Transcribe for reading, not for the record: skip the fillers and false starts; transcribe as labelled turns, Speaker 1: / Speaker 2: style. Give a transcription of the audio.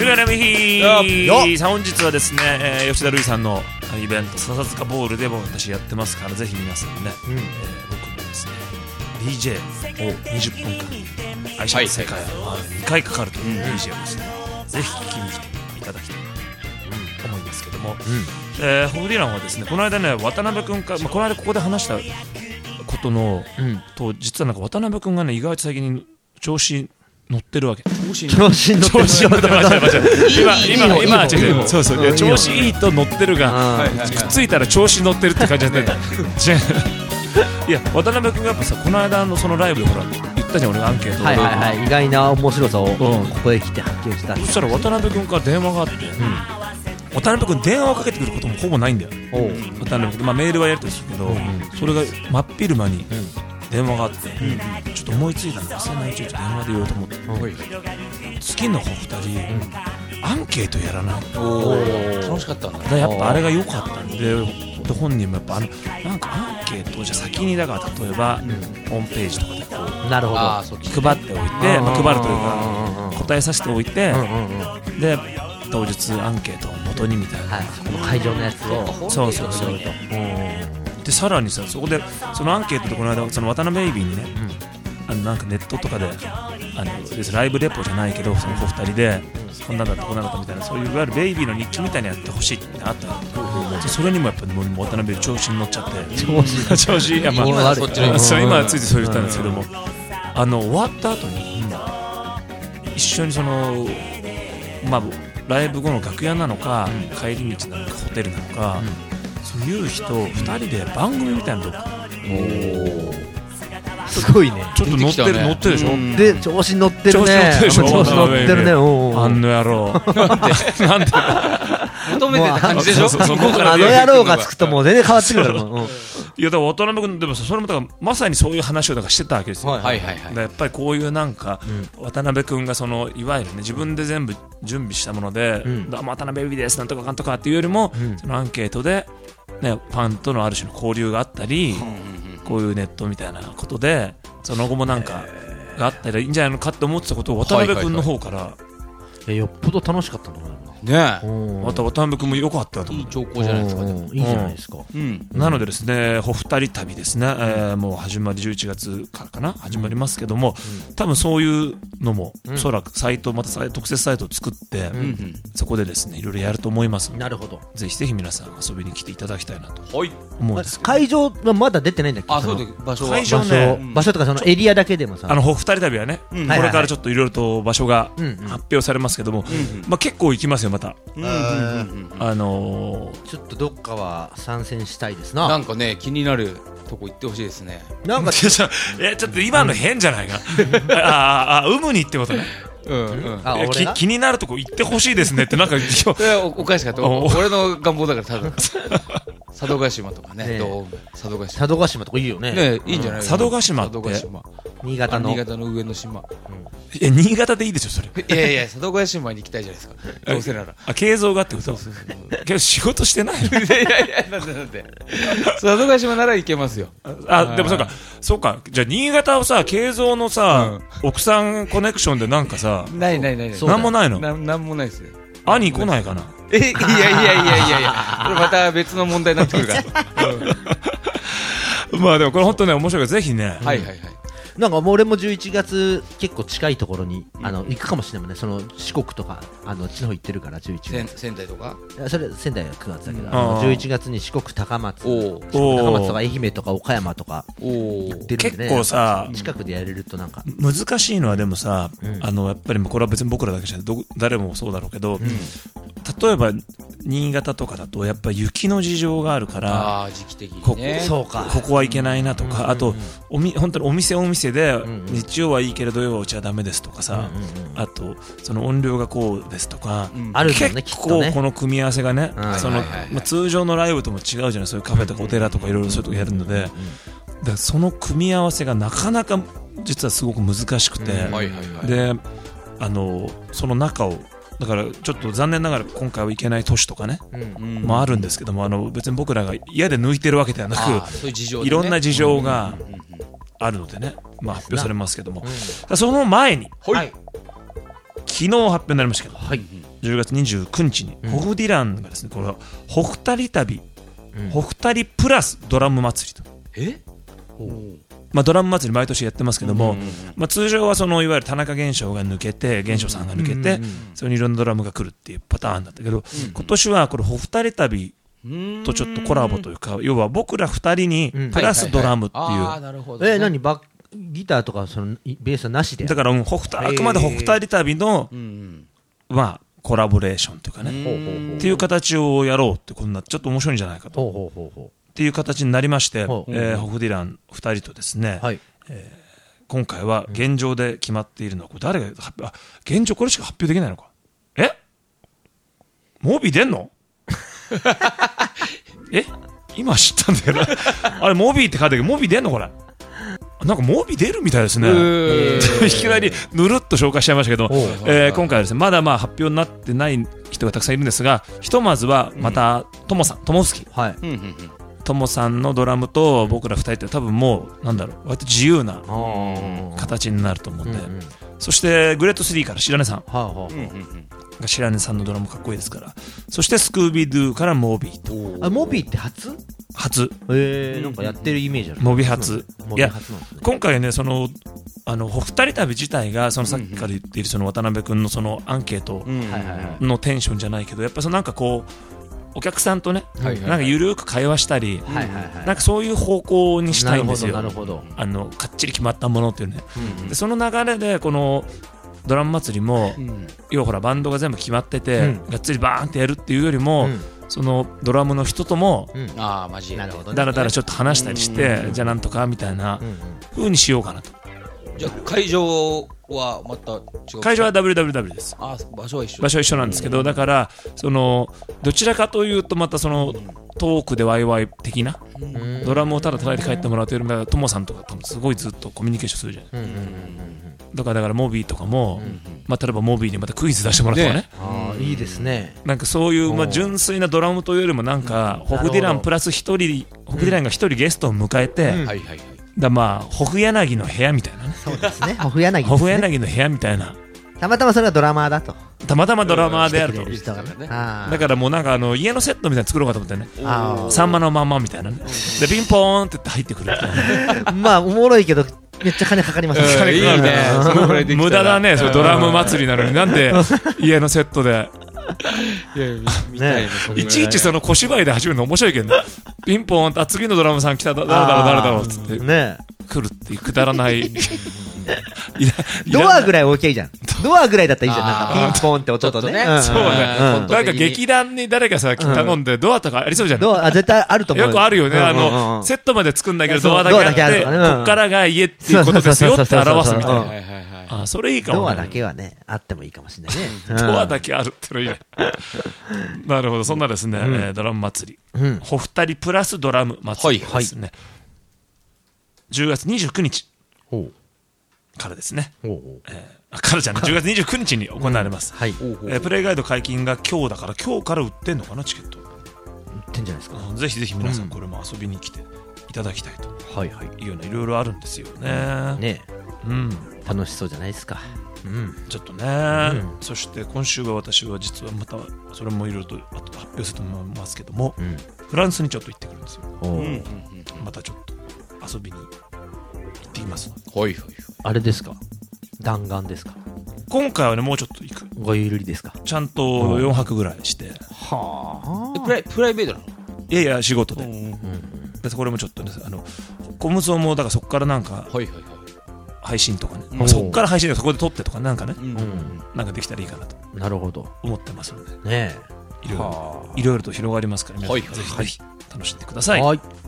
Speaker 1: 鶴山美希さん、本日はですね、吉田類さんのイベント笹塚ボールでも私やってますから、ぜひ皆さんね、僕のですね DJ を20分間愛車の世界を2回かかるという DJ をですね、ぜひ聞きに来ていただきたいと思いますけども、ホフディランはですね、この間ね、渡辺君か、この間ここで話したことの、と実はなんか渡辺君がね、意外と最近調子乗ってるわけ。
Speaker 2: 調子乗ってる。
Speaker 1: 今違う。そうそう。調子いいと乗ってるが、くっついたら調子乗ってるって感じだった。いや、渡辺君がやっぱさ、この間のそのライブでほら言ったじゃん、俺がアンケート
Speaker 2: で。意外な面白さをここへ来て発見した。
Speaker 1: そしたら渡辺君から電話があって、渡辺君電話をかけてくることもほぼないんだよ。渡辺君、メールはやるとするけど、それが真っ昼間に電話があって、ちょっと思いついたんだ、そんなうち電話で言おうと思って、次のお二人、アンケートやらない。
Speaker 3: 楽しかったんだ。
Speaker 1: やっぱあれが良かったんで、本人もやっぱなんかアンケートをじゃ先にだから例えばホームページとかでこう
Speaker 2: なるほど
Speaker 1: 配っておいて、配るというか答えさせておいて、で当日アンケートを元にみたいな、
Speaker 2: この会場のやつを
Speaker 1: そうで、さらにさ、そこでそのアンケートでこの間その渡辺ベイビーにね、なんかネットとかでライブレポじゃないけど、そのお二人でこんなんだったこんなんだったみたいな、そういういわゆるベイビーの日記みたいにやってほしいってあったの。それにもやっぱり渡辺調子に乗っちゃって、調子今はついてそう言ったんですけども、終わった後に一緒にそのライブ後の楽屋なのか、帰り道なのかホテルなのか、そういう人2人で番組みたいなのとか、
Speaker 2: すごいね、
Speaker 1: ちょっと乗ってるでしょ。
Speaker 2: で調子に乗ってるね。調子乗ってるね。
Speaker 1: あんの野郎なんで
Speaker 3: 求めてた感じでしょ。
Speaker 2: あの野郎がつくともう全然変わってくるから。
Speaker 1: いや、だから渡辺君でもそれもだからまさにそういう話をだからしてたわけですよ。やっぱりこういうなんか渡辺君がそのいわゆるね、自分で全部準備したもので、どうも渡辺ベイビーですなんとかかんとかっていうよりも、そのアンケートでね、ファンとのある種の交流があったり、こういうネットみたいなことでその後もなんかがあったらいいんじゃないのかって思ってたことを渡辺君の方から
Speaker 2: よっぽど楽しかったんだね。
Speaker 1: また渡辺君も良かったと思う。
Speaker 3: いい兆候じゃないですか。
Speaker 2: いいじゃないですか。
Speaker 1: なのでですね、お二人旅ですね、もう始まり11月からかな、始まりますけども、多分そういうのもおそらくサイト、また特設サイトを作って、そこでですねいろいろやると思いますので、
Speaker 2: なるほど、
Speaker 1: ぜひぜひ皆さん遊びに来ていただきたいなと思うんですけど。
Speaker 2: 会場はまだ出てないんだっけ。
Speaker 3: そうです。
Speaker 1: 会場ね、
Speaker 2: 場所とかそのエリアだけでもさ、
Speaker 1: お二人旅はね、これからちょっといろいろと場所が発表されますけども、結構行きますよまた。ちょっ
Speaker 2: とどっかは参戦したいですな。
Speaker 3: なんかね、気になるとこ行ってほしいですね。
Speaker 1: なんかちょっと今の変じゃないか。有無にってことね。気になるとこ行ってほしいですねってなんか
Speaker 3: おかしかった。俺の願望だから多分佐渡島とかね、
Speaker 2: 佐渡島とかいいよね。
Speaker 3: いいんじゃない。
Speaker 1: 佐渡島って
Speaker 2: 新潟の
Speaker 3: 上の島。
Speaker 1: 新潟でいいでしょそれ。
Speaker 3: いや佐渡島に行きたいじゃないですか。どうせなら。
Speaker 1: 慶三がってこと。けど仕事してないの。
Speaker 3: いやなんで佐渡島なら行けますよ。
Speaker 1: でもそうか。じゃあ新潟をさ、慶三のさ、奥さんコネクションでなんかさ、
Speaker 3: ない
Speaker 1: なんもないの。
Speaker 3: なんもないですよ。
Speaker 1: 兄来ないかな。
Speaker 3: いやこれまた別の問題になってくるから。
Speaker 1: まあでもこれ本当ね面白いからぜひね。
Speaker 2: なんかもう俺も11月結構近いところに行くかもしれないもんね。その四国とかあっちの方行ってるから11月。
Speaker 3: 仙台とか？
Speaker 2: それ仙台は9月だけど、11月に四国高松とか愛媛とか岡山とか行ってるんでね。
Speaker 1: 結構さ
Speaker 2: 近くでやれるとなんか
Speaker 1: 難しいのはでもさ、やっぱりこれは別に僕らだけじゃない誰もそうだろうけど、例えば新潟とかだとやっぱり雪の事情があるから、
Speaker 3: 時期的にね、
Speaker 1: ここは行けないなとか、あと本当にお店で日曜はいいけれど土曜はうちはダメですとかさ、あとその音量がこうですとか、結構この組み合わせがね、通常のライブとも違うじゃない。そういうカフェとかお寺とかいろいろそういうとこやるので、だからその組み合わせがなかなか実はすごく難しくて、でその中をだからちょっと残念ながら今回は行けない都市とかね、もあるんですけども、別に僕らが嫌で抜いてるわけではなく、いろんな事情があるのでね、発表されますけども、その前に昨日発表になりましたけど、 10月29日にホフディランがですね、これはホフタリ旅、ホフタリプラスドラム祭りと。ドラム祭り毎年やってますけども、通常はそのいわゆる田中源証が抜けて、源証さんが抜けて、それにいろんなドラムが来るっていうパターンだったけど、今年はこれホフタリ旅とちょっとコラボというか、要は僕ら2人にプラスドラムっていう。
Speaker 2: 何ギターとかそのベースはなしで？
Speaker 1: だからあくまでホフタリ旅のコラボレーションというかね、っていう形をやろうってことになって、ちょっと面白いんじゃないかとっていう形になりまして、ホフディラン2人とですね、今回は現状で決まっているのは、これ誰が現状これしか発表できないのか。モービー出んの？今知ったんだよな。あれモービーって書いてあるけど、モービー出んのこれ。なんかモービー出るみたいですね。いきなりぬるっと紹介しちゃいましたけど、今回はですね、まだ発表になってない人がたくさんいるんですが、ひとまずはまたトモフスキトモさんのドラムと僕ら2人って多分もう割と自由な形になると思うんで、そしてグレート3から白根さん白根さんのドラムかっこいいですから、そしてスクービードゥからモービーと。
Speaker 2: モービーって初なんかやってるイメージある。
Speaker 1: モービー初。いや、今回ね、ホフタリ旅自体がさっきから言っている渡辺君のアンケートのテンションじゃないけど、やっぱなんかこうお客さんとね、なんかゆるく会話したり、なんかそういう方向にしたいんですよ。かっちり決まったものっていうね。でその流れでこのドラム祭りも、要はほらバンドが全部決まってて、がっつりバーンってやるっていうよりも、そのドラムの人ともだらだらちょっと話したりして、じゃあなんとかみたいな風にしようかなと。
Speaker 3: じゃあ会場はまた違う？
Speaker 1: 会場は WWW です。
Speaker 3: 場所は一
Speaker 1: 緒なんですけど、だからどちらかというとまたトークでワイワイ的なドラムをただ叩いて帰ってもらうというよりも、トモさんとかとすごいずっとコミュニケーションするじゃん。だからモービーとかも、例えばモービーにまたクイズ出してもらうとかね。
Speaker 2: いいですね。
Speaker 1: なんかそういう純粋なドラムというよりも、なんかホフディランプラスホフディランが一人ゲストを迎えて、ホフ柳の部屋みたいなね。
Speaker 2: そうですね。ホフ柳
Speaker 1: の部屋みたいな。
Speaker 2: たまたまそれがドラマーだと。
Speaker 1: たまたまドラマーであると。だからもうなんか家のセットみたいに作ろうかと思ってね。さんまのまんまみたいなね。でピンポーンって入ってくる。
Speaker 2: おもろいけどめっちゃ金かかりますね。
Speaker 3: いいね。
Speaker 1: 無駄だね。ドラム祭りなのになんで家のセットで。いちいち小芝居で始めるの面白いけどね。ピンポーンって次のドラムさん来た、誰だろうっつって来るっていうくだらない
Speaker 2: ドアぐらい OK じゃん。ドアぐらいだったらいいじゃん。なんかピンポンって音とね。
Speaker 1: そうね。なんか劇団に誰か頼んでドアとかありそうじゃん。
Speaker 2: ドア絶対あると思う。
Speaker 1: よくあるよね。セットまで作んだけどドアだけあって、こっからが家っていうことですよって表すみたいな。それいいかも。
Speaker 2: ドアだけはね、あってもいいかもしれないね。
Speaker 1: ドアだけあるってのいいね。なるほど。そんなですね、ドラム祭り。ホフタリプラスドラム祭りですね。10月29日からですね。からじゃない、10月29日に行われます。プレイガイド解禁が今日だから、今日から売ってんのかな、チケット。売
Speaker 2: ってんじゃないですか。
Speaker 1: ぜひぜひ皆さんこれも遊びに来ていただきたいというようないろいろあるんですよね。
Speaker 2: 楽しそうじゃないですか。
Speaker 1: ちょっとね。そして今週は私は実はまたそれもいろいろと後で発表すると思いますけども、フランスにちょっと行ってくるんですよ。またちょっと遊びに行ってきます。
Speaker 2: あれですか、弾丸ですか。
Speaker 1: 今回はね、もうちょっと行く。
Speaker 2: ごゆるりですか。
Speaker 1: ちゃんと4泊ぐらいして。
Speaker 3: プライベートなの？
Speaker 1: いやいや、仕事で。これもちょっとね、コムゾもだからそこからなんか配信とかね、そこから配信でそこで撮ってとかなんかね、なんかできたらいいかなと。
Speaker 2: なるほど。
Speaker 1: 思ってますので
Speaker 2: ね。
Speaker 1: いろいろと広がりますから、皆さんぜひぜひ楽しんでください。